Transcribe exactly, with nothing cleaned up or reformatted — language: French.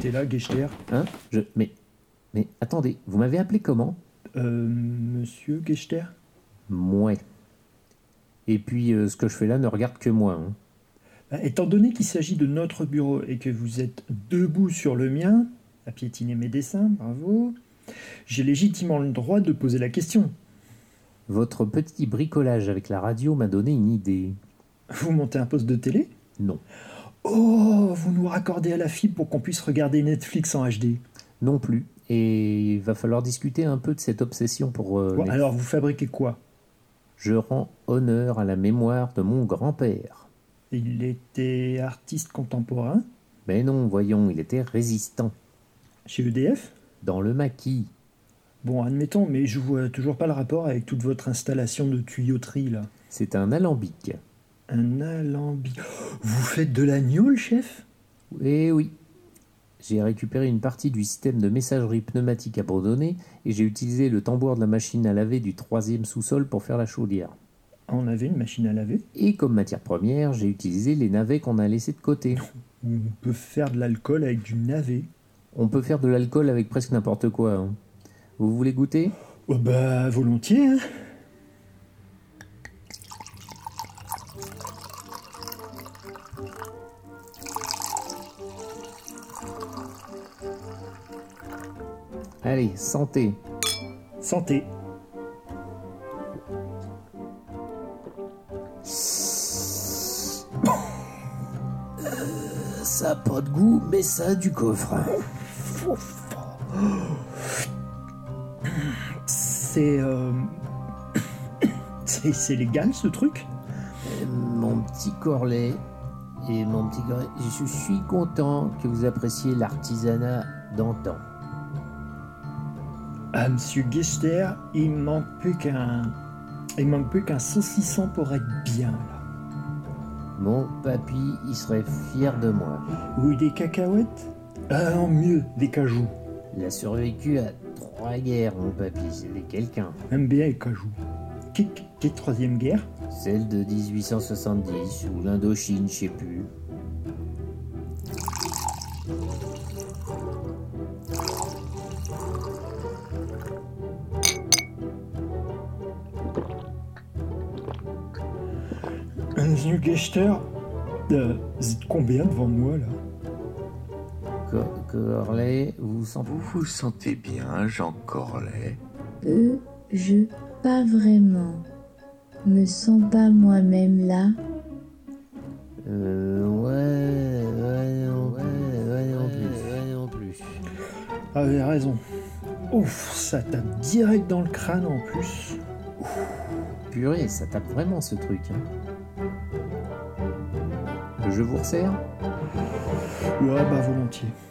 était là, Gechter. Hein Je... Mais... Mais attendez, vous m'avez appelé comment? Euh... Monsieur Gechter? Mouais. Et puis, euh, ce que je fais là ne regarde que moi. Hein. Bah, étant donné qu'il s'agit de notre bureau et que vous êtes debout sur le mien, à piétiner mes dessins, bravo, j'ai légitimement le droit de poser la question. Votre petit bricolage avec la radio m'a donné une idée. Vous montez un poste de télé? Non. Oh, vous nous raccordez à la fibre pour qu'on puisse regarder Netflix en H D? Non plus. Et il va falloir discuter un peu de cette obsession pour... Euh, bon, les... Alors, vous fabriquez quoi? Je rends honneur à la mémoire de mon grand-père. Il était artiste contemporain? Mais non, voyons, il était résistant. Chez E D F? Dans le maquis. Bon, admettons, mais je vois toujours pas le rapport avec toute votre installation de tuyauterie, là. C'est un alambic. Un alambic. Vous faites de l'agneau, le chef? Eh oui. J'ai récupéré une partie du système de messagerie pneumatique abandonné et j'ai utilisé le tambour de la machine à laver du troisième sous-sol pour faire la chaudière. On avait une machine à laver? Et comme matière première, j'ai utilisé les navets qu'on a laissés de côté. On peut faire de l'alcool avec du navet. On peut faire de l'alcool avec presque n'importe quoi. Hein. Vous voulez goûter? Oh bah, volontiers, hein. Allez, santé. Santé. Euh, ça a pas de goût, mais ça a du coffre. C'est... Euh... c'est, c'est légal, ce truc? euh, Mon petit corlet. Et mon petit corlet. Je suis content que vous appréciez l'artisanat d'antan. Ah, monsieur Gechter, il manque plus qu'un... Il manque plus qu'un saucisson pour être bien, là. Mon papy, il serait fier de moi. Ou des cacahuètes? Ah non, mieux, des cajous. Il a survécu à trois guerres, mon papy. C'était quelqu'un. J'aime bien les cajous. Quelle, quelle troisième guerre? Celle de dix-huit cent soixante-dix, ou l'Indochine, je sais plus. Monsieur Gechter, euh, vous êtes combien devant moi, là? Co- Corlet, vous sentez... Vous vous sentez bien, Jean Corlet? Euh, je... pas vraiment. Me sens pas moi-même là. Euh... Ouais... Ouais, non, ouais, ouais, non plus. Ouais, non plus. Ah, vous avez raison. Ouf, ça tape direct dans le crâne, en plus. Purée, ça tape vraiment, ce truc. Hein. Je vous resserre? Ouais, bah volontiers.